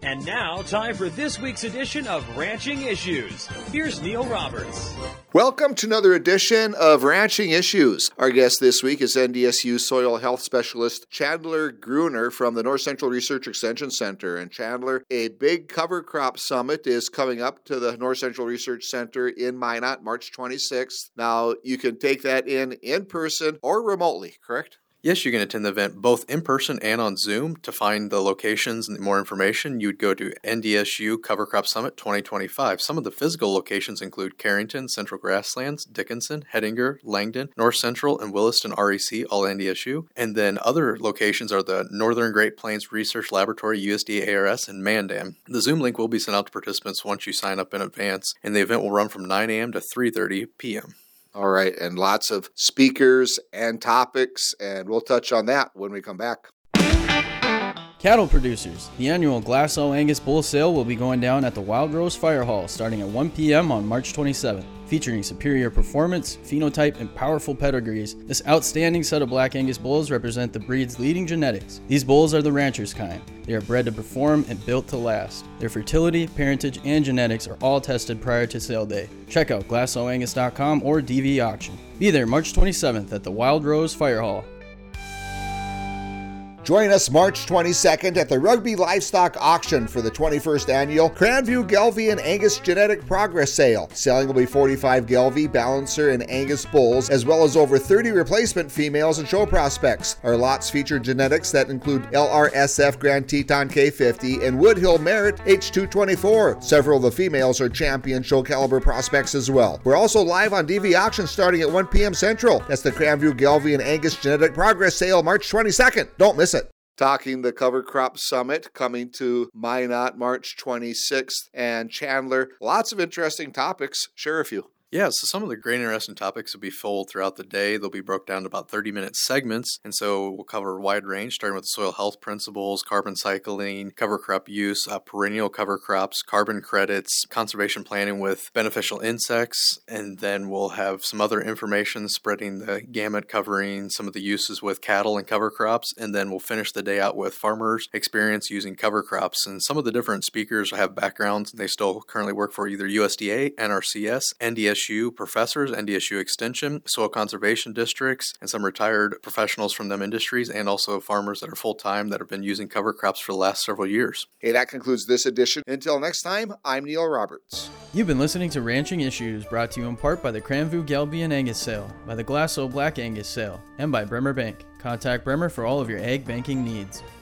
And now, time for this week's edition of Ranching Issues. Here's Neil Roberts. Welcome to another edition of Ranching Issues. Our guest this week is NDSU Soil Health Specialist Chandler Gruner from the North Central Research Extension Center. And Chandler, a big cover crop summit is coming up to the North Central Research Center in Minot, March 26th. Now, you can take that in person or remotely, correct? Yes, you can attend the event both in person and on Zoom. To find the locations and more information, you would go to NDSU Cover Crop Summit 2025. Some of the physical locations include Carrington, Central Grasslands, Dickinson, Hettinger, Langdon, North Central, and Williston REC, all NDSU. And then other locations are the Northern Great Plains Research Laboratory, USDA ARS, and Mandan. The Zoom link will be sent out to participants once you sign up in advance, and the event will run from 9 a.m. to 3:30 p.m. All right, and lots of speakers and topics, and we'll touch on that when we come back. Cattle producers, the annual Glasso Angus Bull Sale will be going down at the Wild Rose Fire Hall starting at 1 p.m. on March 27th. Featuring superior performance, phenotype, and powerful pedigrees, this outstanding set of Black Angus bulls represent the breed's leading genetics. These bulls are the rancher's kind. They are bred to perform and built to last. Their fertility, parentage, and genetics are all tested prior to sale day. Check out GlassoAngus.com or DV Auction. Be there March 27th at the Wild Rose Fire Hall. Join us March 22nd at the Rugby Livestock Auction for the 21st annual Cranview Gelbvieh and Angus Genetic Progress Sale. Selling will be 45 Gelbvieh, Balancer, and Angus bulls, as well as over 30 replacement females and show prospects. Our lots feature genetics that include LRSF Grand Teton K50 and Woodhill Merit H224. Several of the females are champion show caliber prospects as well. We're also live on DV Auction starting at 1 p.m. Central. That's the Cranview Gelbvieh and Angus Genetic Progress Sale March 22nd. Don't miss it. Talking the Cover Crop Summit coming to Minot March 26th. And Chandler, lots of interesting topics. Share a few. Yeah, so some of the great interesting topics will be fold throughout the day. They'll be broke down to about 30-minute segments, and so we'll cover a wide range, starting with soil health principles, carbon cycling, cover crop use, perennial cover crops, carbon credits, conservation planning with beneficial insects, and then we'll have some other information spreading the gamut, covering some of the uses with cattle and cover crops, and then we'll finish the day out with farmers' experience using cover crops. And some of the different speakers have backgrounds. They still currently work for either USDA, NRCS, NDSU professors, NDSU Extension, soil conservation districts, and some retired professionals from them industries, and also farmers that are full-time that have been using cover crops for the last several years. Hey, that concludes this edition. Until next time, I'm Neil Roberts. You've been listening to Ranching Issues, brought to you in part by the Cranview Gelbvieh and Angus Sale, by the Glasso Black Angus Sale, and by Bremer Bank. Contact Bremer for all of your ag banking needs.